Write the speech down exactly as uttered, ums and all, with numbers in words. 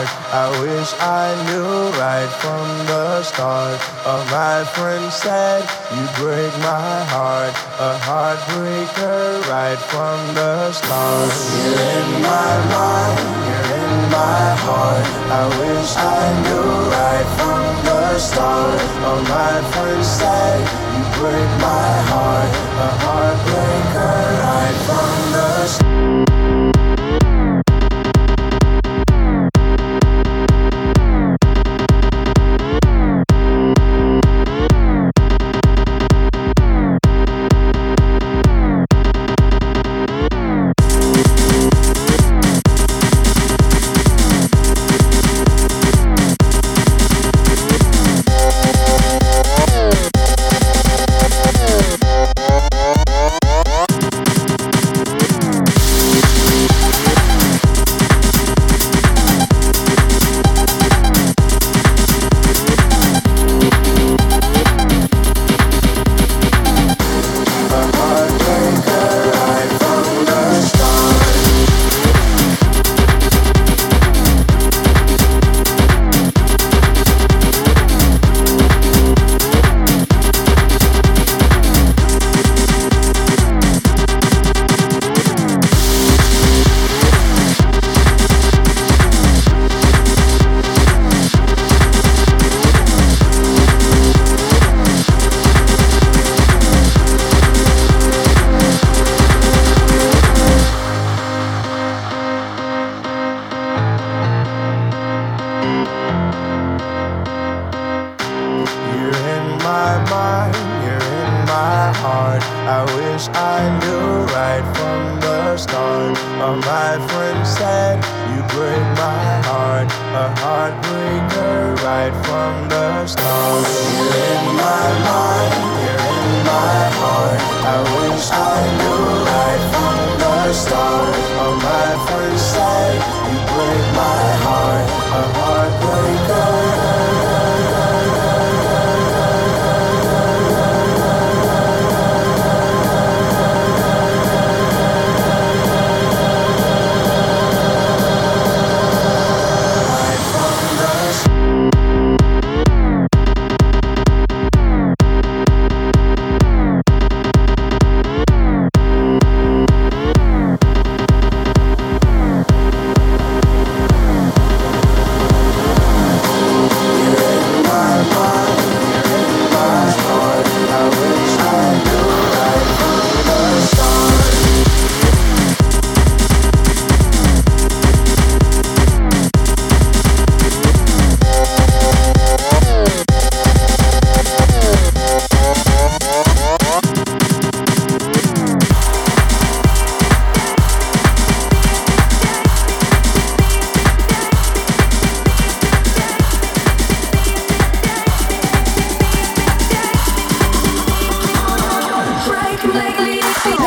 heart. I wish I knew right from the start. Uh, my friend said you break my heart, a heartbreaker right from the start. You're in my mind, you're in my heart. I wish I knew right from the start. Uh, my friend said you break my heart, a heartbreaker right from the start. I wish I knew right from the start. Uh, my friend said you break my heart, a heartbreaker right from the start. You're in my mind, you're in my heart. I wish I knew right from the start. Uh, my friend said you break my heart, a heartbreaker